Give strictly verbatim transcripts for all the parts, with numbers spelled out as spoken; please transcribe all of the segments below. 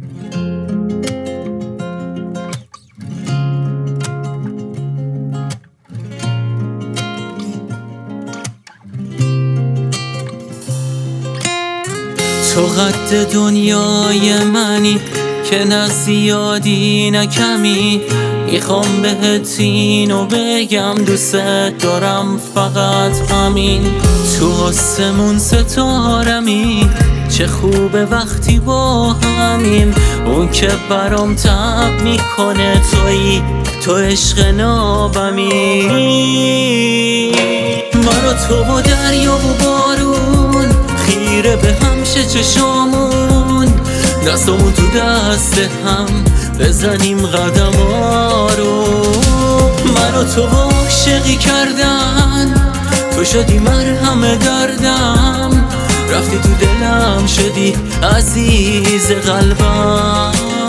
تو قد دنیای منی که نه زیادی نه کمی، میخوام بهت اینو بگم دوست دارم فقط همین. تو آسمون ستارمی، چه خوبه وقتی با همیم. اون که برام تب میکنه تویی، تو عشق نابمی. من و تو و دریا و بارون، خیره به هم شه چشامون، دستامون تو دست هم بزنیم قدما رو. من و تو عاشقی کردن، تو شدی مرهم دردم، رفتی تو دلم شدی عزیز قلبم.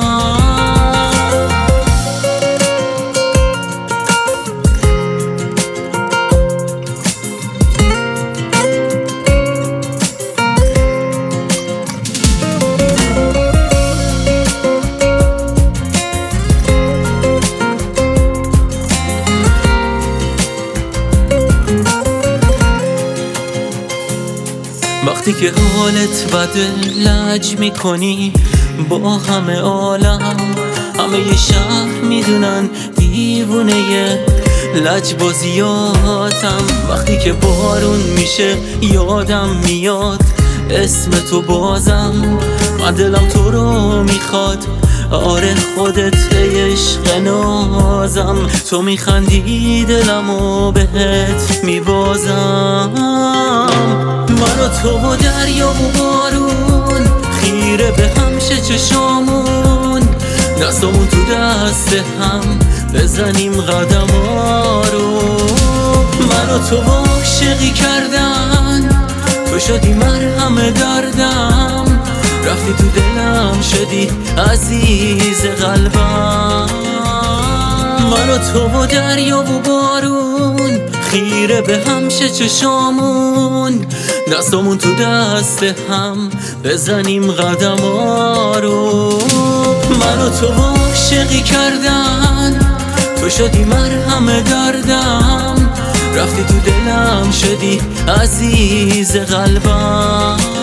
وقتی که حالت بده لج میکنی با همه عالم، همه ی شهر میدونن دیوونه لج بازیاتم. وقتی که بارون میشه یادم میاد اسم تو بازم، من دلم تو رو میخواد، آره خودت عشق نازم. تو میخندی دلمو بهت میبازم. من و تو و دریا و بارون، خیره به هم شه چشامون، دستامون تو دست هم بزنیم قدما رو. من و تو عاشقی کردن، تو شدی مرهم دردم، رفتی تو دلم شدی عزیز قلبم. من و تو و دریا و بارون، خیره به هم شه چشامون، دستامون تو دست هم بزنیم قدما رو. من و تو عاشقی کردن، تو شدی مرهم دردم، رفتی تو دلم شدی عزیز قلبم.